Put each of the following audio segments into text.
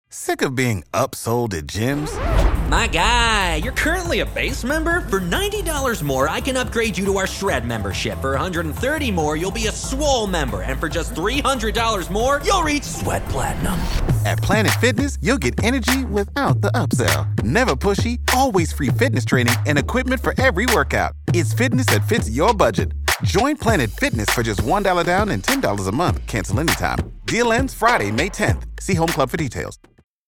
Sick of being upsold at gyms? My guy, you're currently a base member? For $90 more, I can upgrade you to our Shred membership. For $130 more, you'll be a Swole member. And for just $300 more, you'll reach Sweat Platinum. At Planet Fitness, you'll get energy without the upsell. Never pushy, always free fitness training and equipment for every workout. It's fitness that fits your budget. Join Planet Fitness for just $1 down and $10 a month. Cancel anytime. Deal ends Friday, May 10th. See Home Club for details.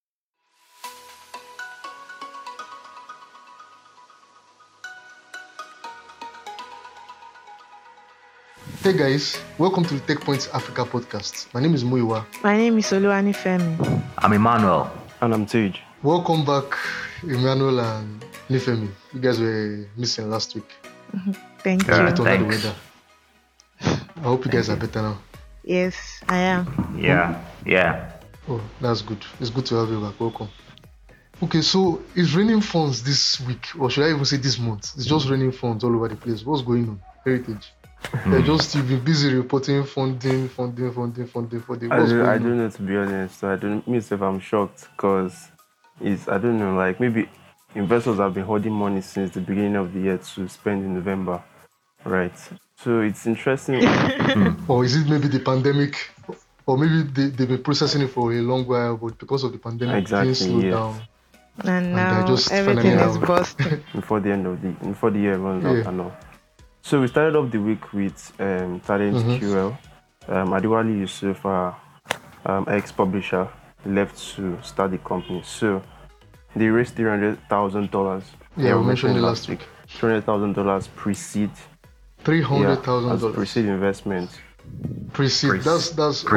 Hey guys, welcome to the Tech Points Africa podcast. My name is Muiwa. My name is Oluwani Femi. I'm Emmanuel. And I'm Tej. Welcome back, Emmanuel and Nifemi. You guys were missing last week. Thank you. Under the weather. I hope you guys are better now. Yes, I am. Yeah. Oh, that's good. It's good to have you back. Welcome. Okay, so it's raining funds this week, or should I even say this month? It's just raining funds all over the place. What's going on? Heritage. You've been busy reporting funding for the I don't know, to be honest. I don't myself, I'm shocked because I don't know, like maybe investors have been holding money since the beginning of the year to spend in November, right? So it's interesting. Or is it maybe the pandemic, or maybe they've been processing it for a long while, but because of the pandemic, things slowed down. And now everything is busted. before the year runs out and all. So we started off the week with Talent QL. Adewale Yusuf, ex-publisher, left to start the company. So they raised $300,000. Yeah, we mentioned it last week. $300,000 pre-seed. $300,000 as pre-seed investment. Pre-seed. That's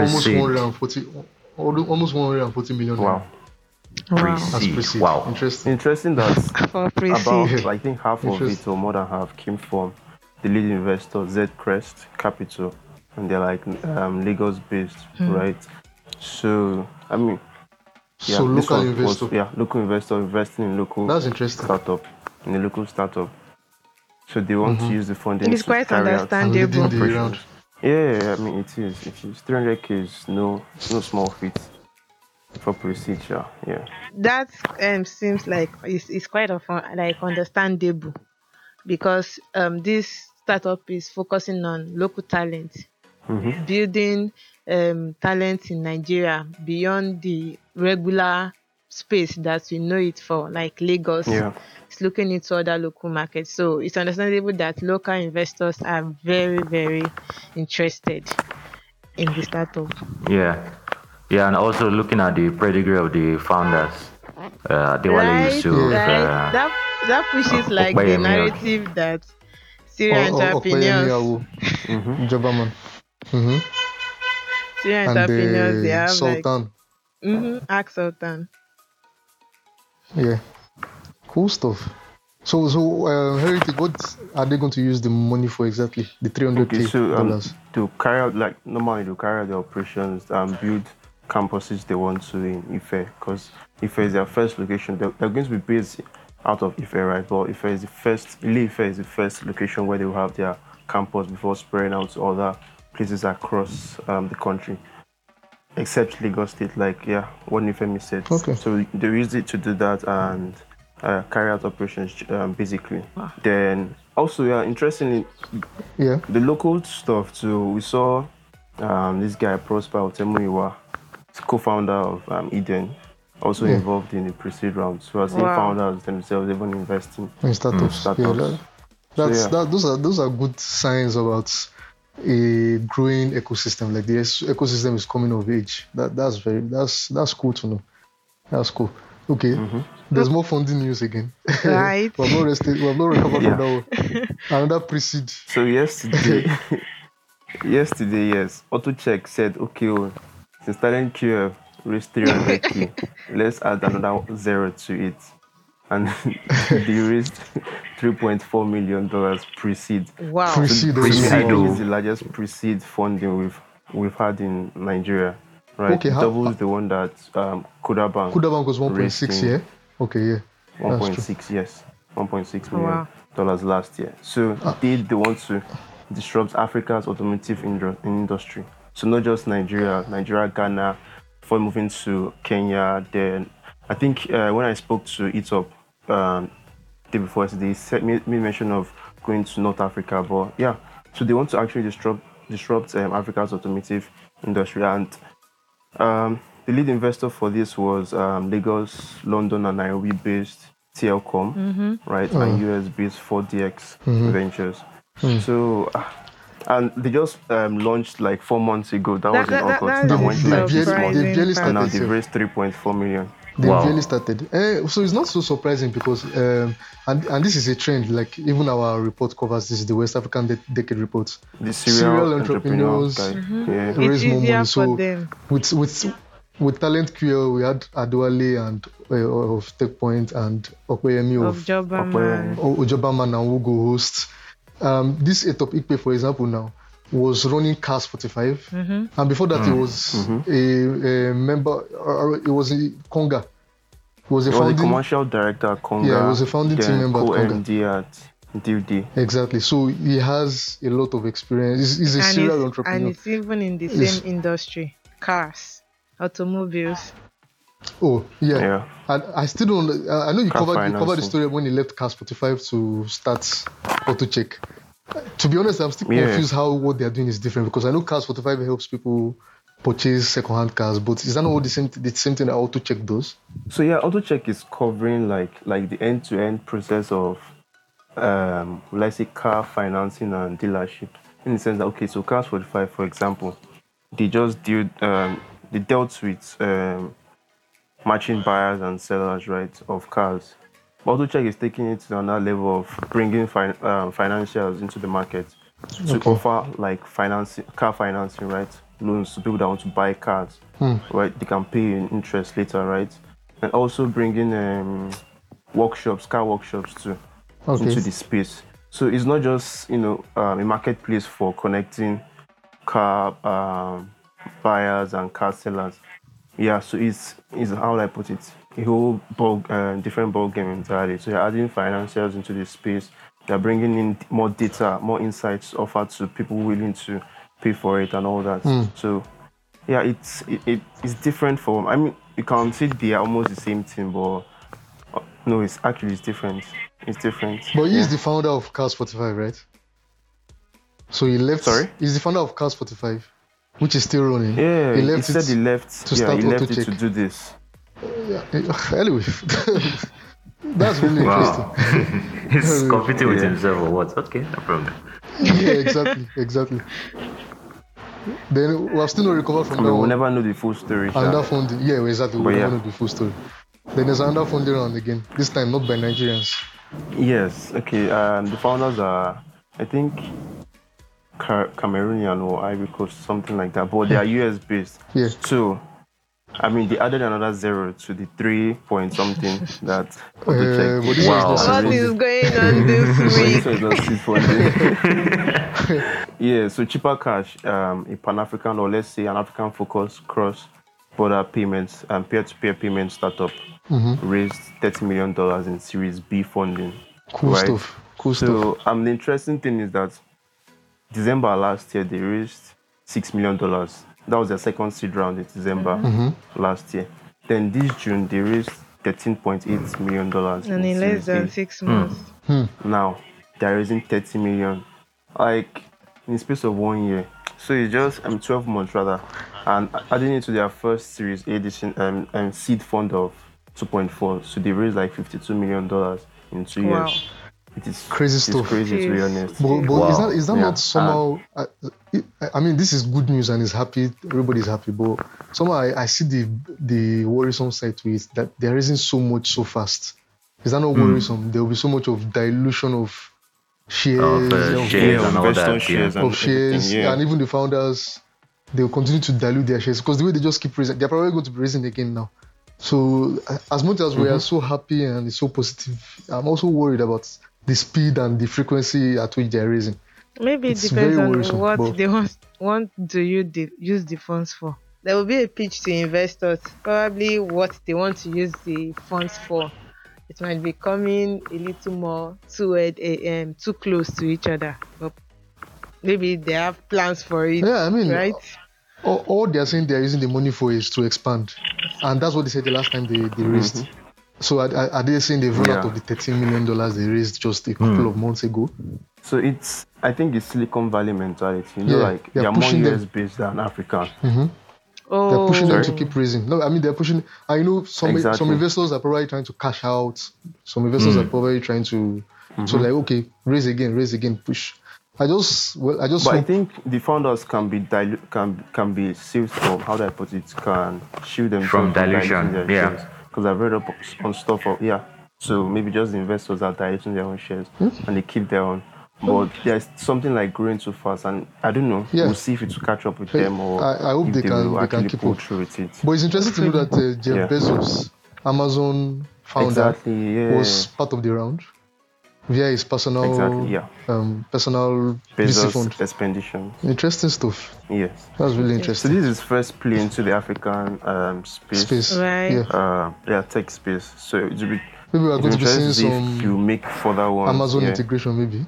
almost 140 million. Wow. Pre-seed. Wow. Interesting that For pre-seed. about I think half of it or more than half came from the lead investor Zcrest Capital, and they're like Lagos-based, right? So I mean, so local investor. Local investor investing in local. That's interesting. Startup, in a local startup. So they want to use the funding. It's to quite carry understandable. out Yeah, I mean it is. 300k is no small feat for pre-seed. Yeah. That seems like it's quite understandable, because this startup is focusing on local talent, building talent in Nigeria beyond the regular space that we know it for, like Lagos. Yeah. It's looking into other local markets. So it's understandable that local investors are very, very interested in the startup. Yeah, and also looking at the pedigree of the founders, Adewale Yusuf. That pushes like the narrative that Syrian entrepreneurs, Syrian entrepreneurs, they have Sultan. Ask Sultan. Yeah, cool stuff. So Heritage, what are they going to use the money for exactly? The $300,000. To carry out, like normally, to carry out the operations and build campuses they want to in Ife, because Ife is their first location. They're going to be based out of Ife, right? But Ife is the first location where they will have their campus before spreading out to other places across the country, except Lagos State, like what Nifemi said. Okay. So they use it to do that and carry out operations basically. Wow. Then also, interestingly, the local stuff too. We saw this guy Prosper Otemuyiwa, co-founder of Eden, also involved in the pre-seed round. So as founders themselves, even investing in startups. Those are good signs about a growing ecosystem. Like the ecosystem is coming of age. That's cool to know. That's cool. Okay. There's more funding news again. Right. We have not rested. We have not recovered from that one. Another pre-seed. So yesterday, yes, AutoCheck said, okay, since Talent QF raised 300k, let's add another zero to it. And they raised $3.4 million pre-seed. Wow. Pre-seed. I think it's the largest pre-seed funding we've had in Nigeria. Right? Okay, doubles the one that Kuda Bank was 1.6, yeah? Okay, yeah. 1.6, yes. $1.6 million last year. So they want to disrupt Africa's automotive industry. So not just Nigeria, Ghana, before moving to Kenya. Then I think when I spoke to ETOP day before, they made mention of going to North Africa. But yeah, so they want to actually disrupt Africa's automotive industry. And the lead investor for this was Lagos, London, and Nairobi-based TLCom, right, and US-based 4DX Ventures. So, and they just launched like 4 months ago. That was in August. That went like 6 months, and now they've raised 3.4 million. They barely started. So it's not so surprising because, and this is a trend. Like even our report covers this, the West African Decade report. The serial entrepreneurs raise more money. So with Talent QL, we had Adewale and of TechPoint and Okoyemi of Ojobaman and Wogo host. This ETOP Ikpe, for example, now was running Cars 45, and before that, he was a member. It was a Conga. He was a commercial director at Conga. Yeah, he was a founding team member at Conga. Co-MD at DUD. Exactly. So he has a lot of experience. He's a serial entrepreneur. And it's even in the same industry, cars, automobiles. Oh yeah. And I still don't. I know you covered the story when he left Cars 45 to start AutoCheck. To be honest, I'm still confused how what they're doing is different, because I know Cars 45 helps people purchase second-hand cars, but is that not all the same thing that AutoCheck does? So yeah, AutoCheck is covering like the end-to-end process of let's say car financing and dealership, in the sense that, okay, so Cars 45, for example, they just dealt with matching buyers and sellers, right, of cars. AutoCheck is taking it to another level of bringing financials into the market to offer like car financing, right, loans to people that want to buy cars, right? They can pay in interest later, right? And also bringing car workshops too into the space. So it's not just a marketplace for connecting car buyers and car sellers. Yeah, so it's how I put it, a whole different ball game entirely. So you're adding financials into the space. They're bringing in more data, more insights offered to people willing to pay for it and all that. So yeah, it's different from. I mean, you can see they are almost the same thing, but no, it's different. It's different. But he's the founder of Cars 45, right? So he left. Sorry, he's the founder of Cars 45, which is still running. Yeah, he said he left to start AutoCheck. It to do this. Anyway, that's really interesting. He's competing with himself or what? Okay, no problem. Yeah, exactly. Then we'll still not recover from that. We'll never know the full story. Another funding, exactly. We'll never know the full story. Then there's another funding round again. This time not by Nigerians. Yes. Okay. The founders are, I think, Cameroonian or Ivory Coast, something like that. But they are US based. Yeah. So, I mean, they added another 0 to the 3 point something that AutoCheck. What is going on this week? Yeah, so Cheaper Cash, a Pan-African, or let's say an African-focused cross-border payments and peer-to-peer payment startup, raised $30 million in Series B funding. Cool stuff. So, the interesting thing is that December last year, they raised $6 million. That was their second seed round in December last year. Then this June, they raised $13.8 million. And in less than 6 months. Now, they're raising $30 million. Like, in the space of 1 year. So it's just 12 months rather. And adding it to their first Series A edition seed fund of 2.4. So they raised like $52 million in 2 years. It is crazy stuff. It's crazy, to be honest. But is that not somehow? I mean, this is good news and is happy. Everybody's happy. But somehow I see the worrisome side to it, that they're raising so much so fast. Is that not worrisome? There will be so much of dilution of shares, shares and all that. Shares, and even the founders, they will continue to dilute their shares, because the way they just keep raising, they're probably going to be raising again now. So as much as we are so happy and it's so positive, I'm also worried about the speed and the frequency at which they're raising. Maybe it depends on what they want to use the funds for. There will be a pitch to investors, probably what they want to use the funds for. It might be coming a little more too close to each other, but maybe they have plans for it. Yeah, I mean, right? all they are saying they are using the money for is to expand, and that's what they said the last time they raised. So are they saying they've run out of the $13 million they raised just a couple of months ago? So I think it's Silicon Valley mentality. You know, like they're more US based than African. Oh. They're pushing them to keep raising. No, I mean they're pushing. I know some investors are probably trying to cash out. Some investors are probably trying to so like okay, raise again, push. But I think the founders can be saved from, how do I put it, can shield them from dilution. Because I've read up on stuff so maybe just the investors are diluting their own shares and they keep their own. But there's something like growing too fast, and I don't know. We'll see if it will catch up with them, or I hope if they can keep pull up through with it. But it's interesting to know that Jeff Bezos, Amazon founder, was part of the round via his personal personal VC fund. Expedition. Interesting stuff. Yes, that's really interesting. So this is first play into the African space. Right. Tech space. So it will be. Maybe we're going to be seeing some. If you make further ones, Amazon integration, maybe.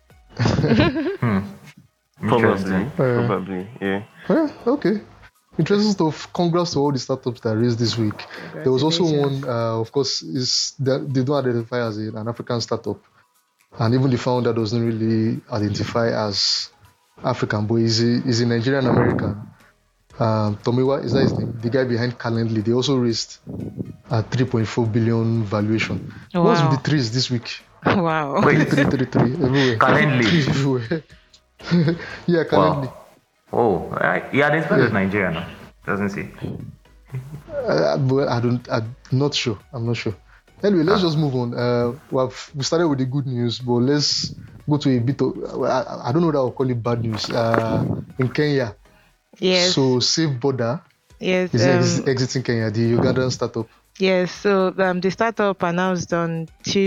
Probably, yeah. Okay. Interesting stuff. Congrats to all the startups that raised this week. There was also one, of course, is that they don't identify as an African startup, and even the founder doesn't really identify as African, but he's a Nigerian American. Tomiwa, is that his name? The guy behind Calendly. They also raised a 3.4 billion valuation. Wow. What's with the threes this week? Wow. Three everywhere. Calendly. Everywhere. Yeah, Calendly. Wow. Oh, this one is Nigerian, doesn't he? But I'm not sure. Anyway, let's just move on. We started with the good news, but let's go to a bit of, I don't know that I'll call it bad news. In Kenya. Yes. So Safe Border is exiting Kenya, the Ugandan startup. Yes, so the startup announced on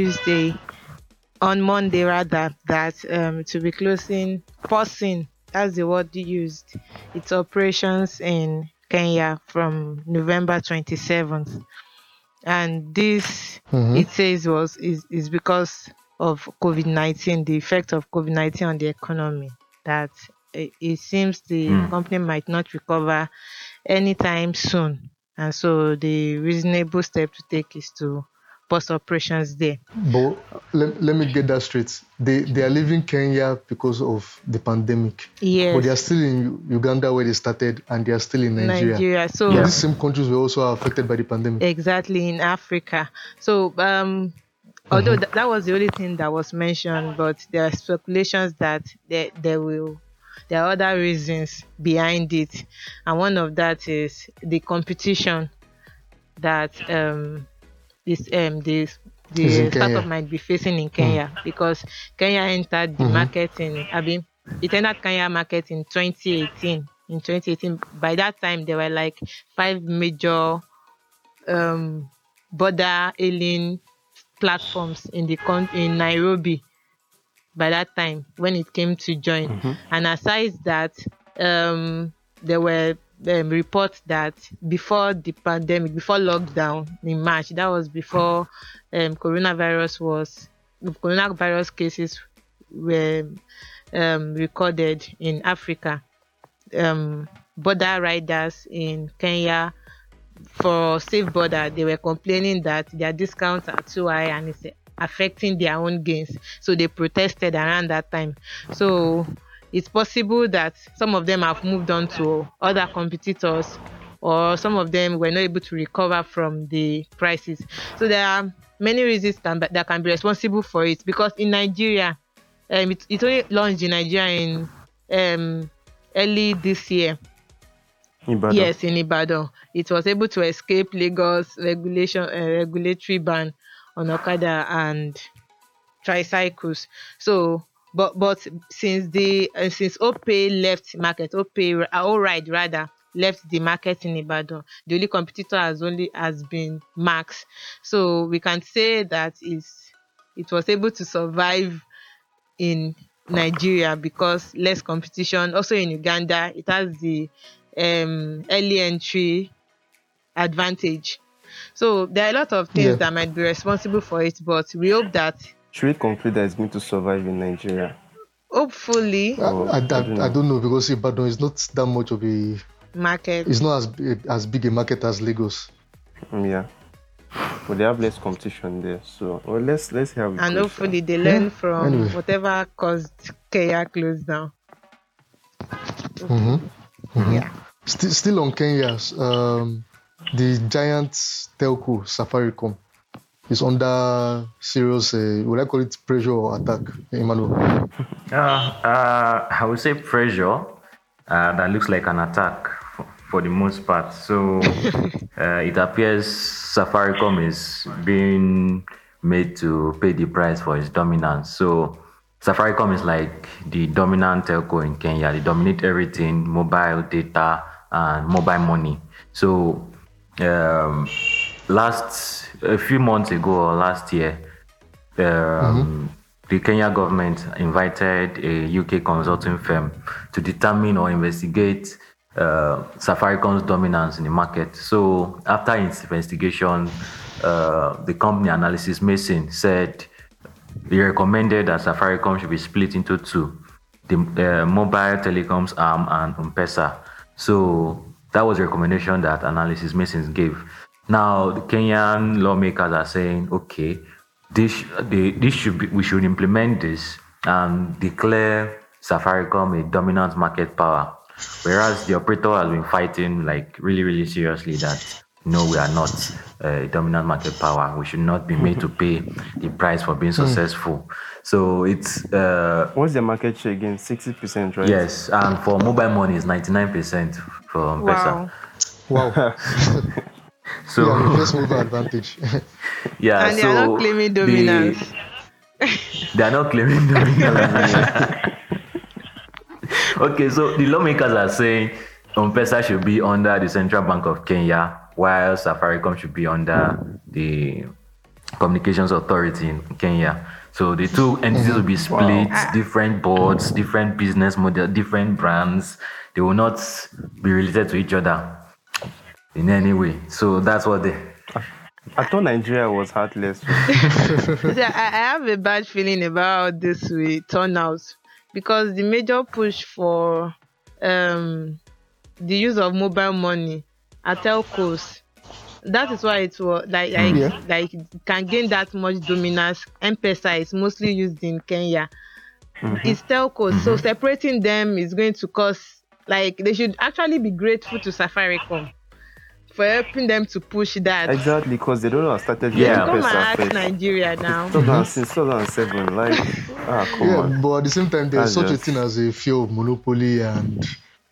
Monday rather, that to be pausing, that's the word used, its operations in Kenya from November 27th. And this, it says, is because of COVID-19, the effect of COVID-19 on the economy, that it seems the company might not recover anytime soon. And so the reasonable step to take is to pause operations there. But let me get that straight. They are leaving Kenya because of the pandemic. Yes. But they are still in Uganda where they started, and they are still in Nigeria. So these same countries were also affected by the pandemic. Exactly, in Africa. So although that was the only thing that was mentioned, but there are speculations that there are other reasons behind it, and one of that is the competition that the startup might be facing in Kenya, because Kenya entered the market it entered Kenya market in 2018. In 2018, by that time there were like 5 major border hailing platforms in Nairobi. By that time, when it came to join, and aside that, there were reports that before the pandemic, before lockdown in March, that was before coronavirus cases were recorded in Africa. Border riders in Kenya for Safe Border, they were complaining that their discounts are too high and it's affecting their own gains. So they protested around that time. So it's possible that some of them have moved on to other competitors, or some of them were not able to recover from the prices. So there are many reasons that can be responsible for it, because in Nigeria, it only launched in Nigeria in early this year. Ibadan. Yes, in Ibadan. It was able to escape Lagos regulatory ban on Okada and tricycles. So, but since Opay left market, Allride rather left the market in Ibadan, the only competitor has been Max. So we can say that it was able to survive in Nigeria because less competition. Also in Uganda, it has the early entry advantage. So there are a lot of things that might be responsible for it, but we hope that. Should we conclude that it's going to survive in Nigeria? Hopefully. I don't know, because Ibadan is not that much of a market. It's not as big a market as Lagos. Yeah. But they have less competition there. So let's see how it And goes. hopefully they learn from Anyway. whatever caused Kenya close down. Yeah. Still on Kenya, the giant telco Safaricom is under serious, would I call it pressure or attack, Emmanuel? I would say pressure. That looks like an attack for the most part. So it appears Safaricom is being made to pay the price for its dominance. So Safaricom is like the dominant telco in Kenya. They dominate everything: mobile data and mobile money. So a few months ago or last year, the Kenya government invited a UK consulting firm to determine or investigate Safaricom's dominance in the market. So after its investigation, the company Analysys Mason said he recommended that Safaricom should be split into two: the mobile telecoms arm and M-Pesa. So that was a recommendation that Analysys Mason gave. Now the Kenyan lawmakers are saying, okay, we should implement this and declare Safaricom a dominant market power, whereas the operator has been fighting like really, really seriously that no, we are not a dominant market power. We should not be made to pay the price for being successful. So it's what's the market share again? 60%, right? Yes, and for mobile money it's 99% for M-Pesa. Wow. So yeah, first mover advantage. yeah, And they are not claiming dominance. They are not claiming dominance. Okay, so the lawmakers are saying M-Pesa should be under the Central Bank of Kenya, while Safaricom should be under the Communications Authority in Kenya. So the two entities will be split, different boards, different business model, different brands. They will not be related to each other in any way. So that's what they... I thought Nigeria was heartless. See, I have a bad feeling about this will turn out, because the major push for the use of mobile money at telcos, that is why it was like it can gain that much dominance. M-Pesa is mostly used in Kenya. It's telcos, so separating them is going to cause, like, they should actually be grateful to Safaricom for helping them to push that. Exactly, because they don't know how started. Yeah. Come and M-Pesa ask first. Nigeria now. Since 2007, like, come Yeah, on. but at the same time, there's That's such a just- thing as a fear of monopoly and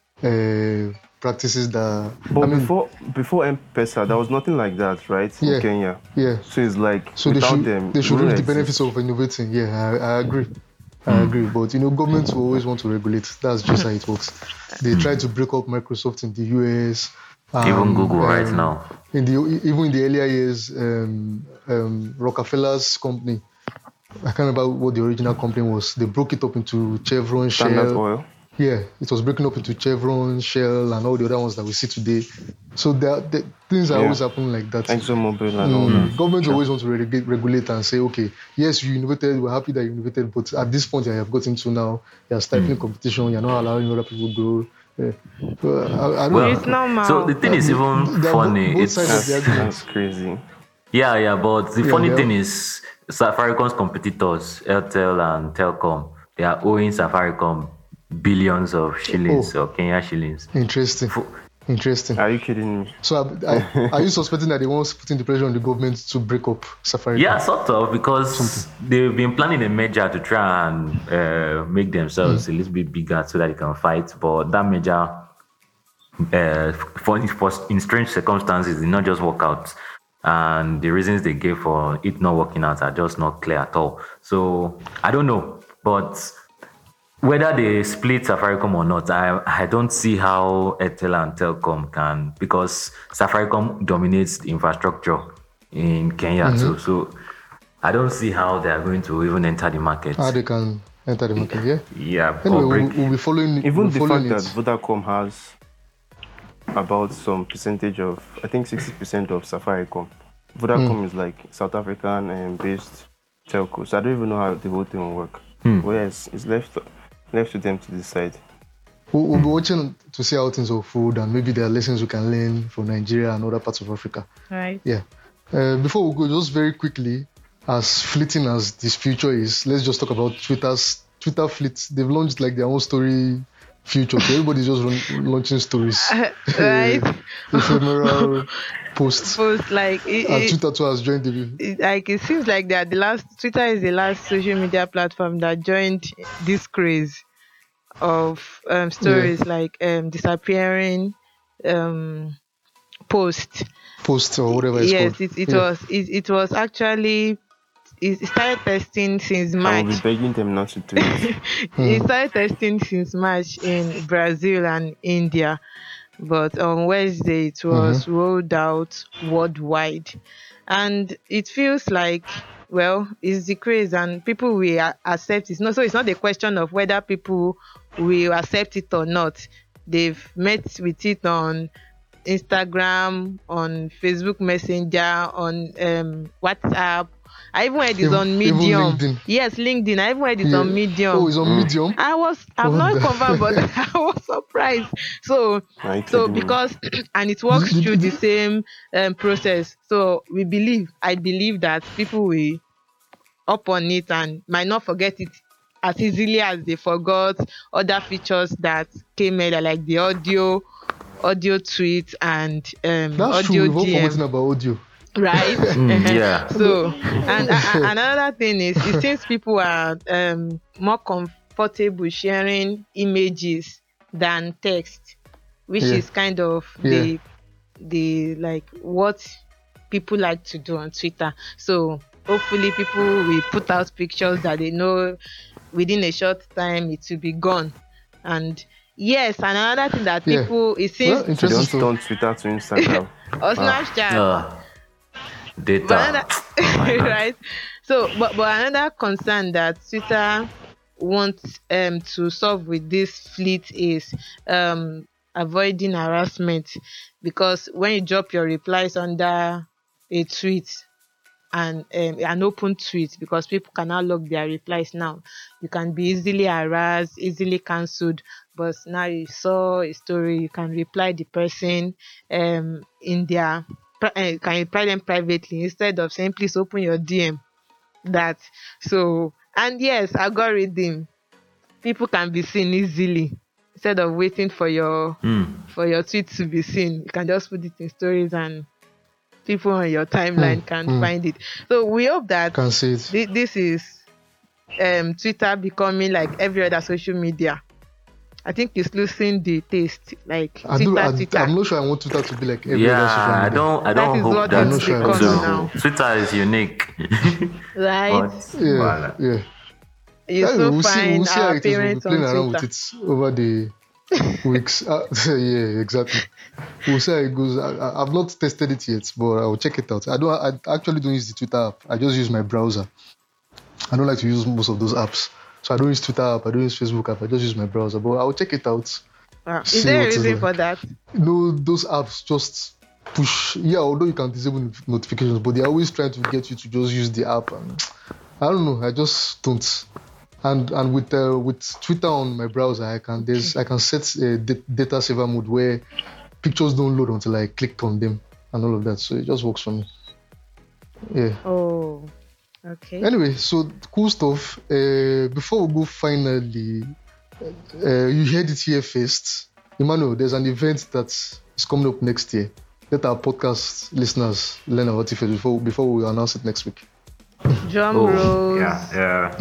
practices that. But I mean, before M-Pesa, there was nothing like that, right? Yeah. In Kenya. yeah. So it's like, So they without should them, they should we reap don't the exist. benefits of innovating. Yeah, I agree. I agree. But governments will always want to regulate. That's just how it works. They tried to break up Microsoft in the US. Even Google right now. Even in the earlier years, Rockefeller's company, I can't remember what the original company was. They broke it up into Chevron, Standard Shell. Oil. Yeah, it was breaking up into Chevron, Shell, and all the other ones that we see today. So the things are always happening like that. ExxonMobil and all that. Governments always want to regulate and say, okay, yes, you innovated, we're happy that you innovated, but at this point you have gotten to now, you're stifling competition, you're not allowing other people to grow. Yeah. I don't Well, It's normal. so the thing is even There are funny. both It's sides of the argument. That's crazy. yeah, but the funny yeah. thing is Safaricom's competitors, Airtel and Telcom, they are owing Safaricom billions of shillings or Kenya shillings. Interesting. Are you kidding me? So are you suspecting that they want putting the pressure on the government to break up Safaricom? Yeah, sort of, because they've been planning a merger to try and make themselves a little bit bigger so that they can fight. But that merger, in strange circumstances, did not just work out. And the reasons they gave for it not working out are just not clear at all. So I don't know. But whether they split Safaricom or not, I don't see how Airtel and Telcom can, because Safaricom dominates the infrastructure in Kenya too. So I don't see how they are going to even enter the market. How they can enter the market, yeah? Yeah, Anyway, or break. we'll be following Even we'll the following fact it. that Vodacom has about some percentage of, I think 60% of Safaricom. Vodacom is like South African based telco. So I don't even know how the whole thing will work. Whereas it's left to them to decide. We'll be watching to see how things unfold, and maybe there are lessons we can learn from Nigeria and other parts of Africa. Right. Yeah. Before we go, just very quickly, as fleeting as this future is, let's just talk about Twitter fleet. They've launched like their own story future. So everybody's just launching stories. Right. Ephemeral posts. Like And Twitter too has joined the. like it seems like that Twitter is the last social media platform that joined this craze of stories like disappearing posts Or whatever it's yes called. it was actually it started testing since I March. will be begging them not to do it. It started testing since March in Brazil and India, but on Wednesday it was rolled out worldwide, and it feels like, well, it's the craze and people will accept it. No, so it's not a question of whether people will accept it or not. They've met with it on Instagram, on Facebook Messenger, on WhatsApp. I even heard it's on Even Medium. LinkedIn. Yes, LinkedIn. I even heard it's on Medium. Oh, it's on Medium. I'm not confirmed, but I was surprised. So because and it works through the same process. So I believe that people will up on it and might not forget it as easily as they forgot other features that came earlier, like the audio tweet and That's audio true. We've all DM. forgotten about audio. Right. Yeah. So and another thing is, it seems people are more comfortable sharing images than text, which is kind of the like what people like to do on Twitter. So hopefully people will put out pictures that they know within a short time it will be gone. And yes, and another thing that people it seems They don't turn Twitter to Instagram. or Snapchat. Data. Right. So, but another concern that Twitter wants to solve with this fleet is avoiding harassment, because when you drop your replies under a tweet and an open tweet, because people cannot log their replies now, you can be easily harassed, easily cancelled. But now you saw a story, you can reply the person in their can reply them privately instead of saying please open your DM. And yes, algorithm, people can be seen easily instead of waiting for your tweet to be seen. You can just put it in stories and people on your timeline can find it. So we hope that Can see it. this is Twitter becoming like every other social media. I think it's losing the taste, like Twitter. I'm not sure I want Twitter to be like every other social media. I don't That is hope what that. it's becoming now. Twitter is unique. Right? Yeah. You so we'll find see how our it is. We'll be parents playing on around Twitter. with it over the weeks. Yeah, exactly. We'll see how it goes. I've not tested it yet, but I'll check it out. I actually don't use the Twitter app. I just use my browser. I don't like to use most of those apps. So I don't use Twitter app, I don't use Facebook app, I just use my browser. But I'll check it out. Is there a reason for that? No, those apps just push. Yeah, although you can disable notifications, but they're always trying to get you to just use the app. And I don't know. I just don't. And with Twitter on my browser, I can set a data saver mode where pictures don't load until I click on them and all of that. So it just works for me. Yeah. Oh, okay. Anyway, so cool stuff. Before we go, finally, you heard it here first. Emmanuel, there's an event that is coming up next year. Let our podcast listeners learn about it first before we announce it next week. Drum rolls. Yeah.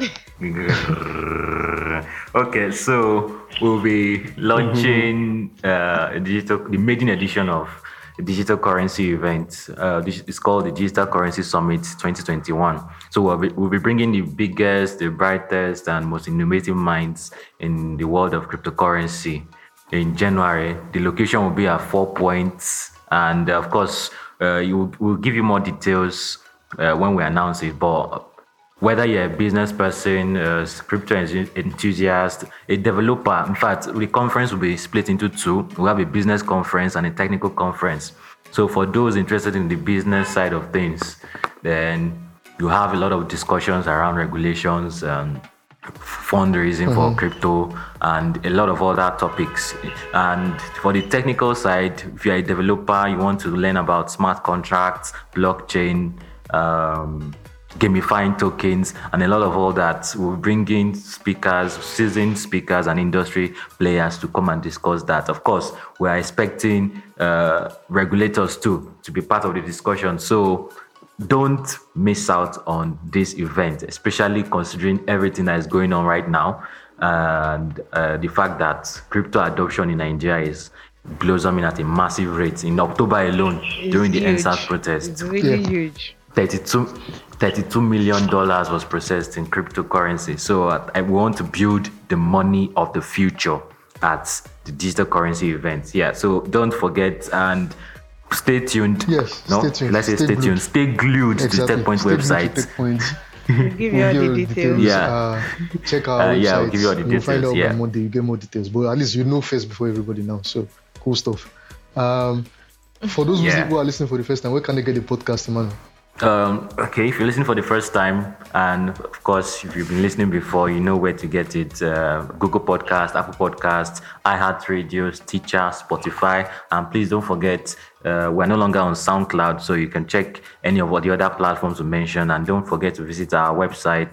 Okay, so we'll be launching the maiden edition of a digital currency event. It's called the Digital Currency Summit 2021. So we'll be bringing the biggest, the brightest, and most innovative minds in the world of cryptocurrency in January. The location will be at 4 Points, and of course, we'll give you more details when we announce it. But whether you're a business person, a crypto enthusiast, a developer, in fact, the conference will be split into two. We'll have a business conference and a technical conference. So for those interested in the business side of things, then you have a lot of discussions around regulations, fundraising for crypto and a lot of other topics. And for the technical side, if you're a developer, you want to learn about smart contracts, blockchain, gamifying tokens, and a lot of all that. We'll bring in speakers, seasoned speakers and industry players to come and discuss that. Of course, we are expecting regulators too to be part of the discussion. So don't miss out on this event, especially considering everything that is going on right now and the fact that crypto adoption in Nigeria is blossoming at a massive rate. In October alone, during the EndSARS protest, it's really huge. $32 million was processed in cryptocurrency. So I want to build the money of the future at the digital currency event. Yeah, so don't forget and stay tuned. Yes, stay tuned. Let's say stay tuned. Stay glued to the TechPoint website. We'll give you all the details. Yeah. Check our website. Yeah, we'll give you all the details. You'll find out by Monday. You get more details. But at least you know first before everybody now. So cool stuff. For those who are listening for the first time, where can they get the podcast, Emmanuel? Okay, if you're listening for the first time, and of course, if you've been listening before, you know where to get it. Google Podcast, Apple Podcasts, iHeartRadio, Stitcher, Spotify. And please don't forget, we're no longer on SoundCloud, so you can check any of the other platforms we mentioned. And don't forget to visit our website,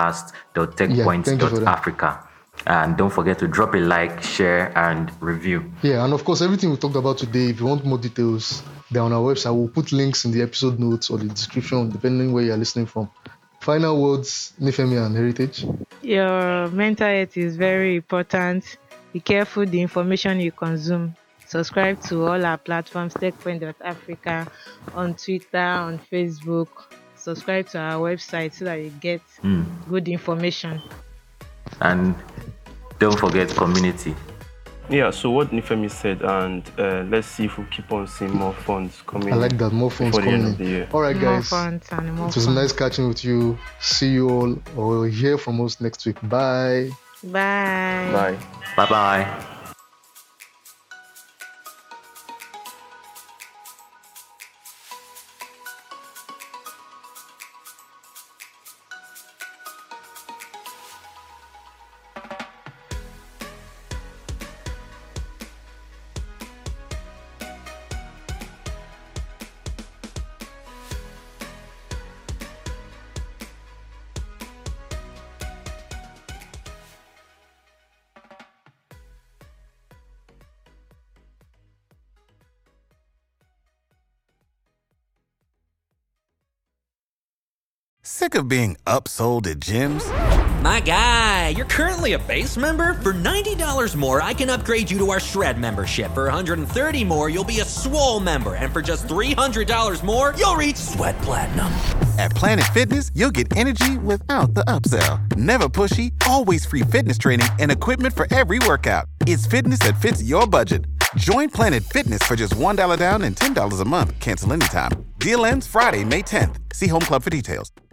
podcast.techpoint.africa. And don't forget to drop a like, share, and review. Yeah, and of course, everything we talked about today, if you want more details, they're on our website. We'll put links in the episode notes or the description, depending where you're listening from. Final words, Nifemi and Heritage. Your mental health is very important. Be careful the information you consume. Subscribe to all our platforms, TechPoint.Africa, on Twitter, on Facebook. Subscribe to our website so that you get good information. And don't forget community. Yeah, so what Nifemi said, and let's see if we keep on seeing more funds coming. I like that, more funds before the coming end of the year. All right, More guys. funds and more It was fun. nice catching with you. See you all or hear from us next week. Bye. Bye. Bye. Bye-bye. Sick of being upsold at gyms? My guy, you're currently a base member? For $90 more, I can upgrade you to our Shred membership. For $130 more, you'll be a Swole member. And for just $300 more, you'll reach Sweat Platinum. At Planet Fitness, you'll get energy without the upsell. Never pushy, always free fitness training and equipment for every workout. It's fitness that fits your budget. Join Planet Fitness for just $1 down and $10 a month. Cancel anytime. Deal ends Friday, May 10th. See Home Club for details.